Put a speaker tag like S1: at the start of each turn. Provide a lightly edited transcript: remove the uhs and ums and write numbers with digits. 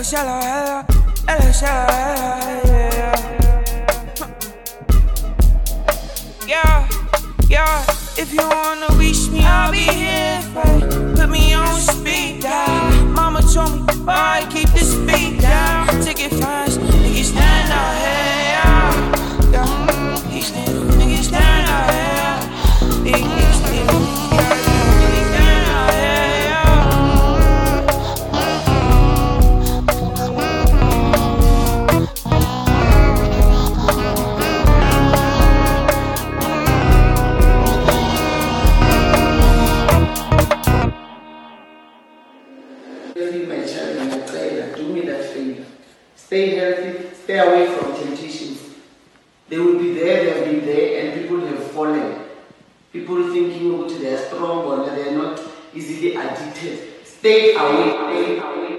S1: shallow, hella shallow, yeah. Yeah, if you wanna reach me, I'll be here for you. Put me on speed dial. Mama told me, boy, keep the speed down. Ticket fines, niggas stand out here, yeah. These niggas stand out here. These niggas stand out here,
S2: my child in a trailer, do me that favor. Stay healthy, stay away from temptations. They will be there, they have been there, and people have fallen. People thinking they are strong or they are not easily addicted. Stay away.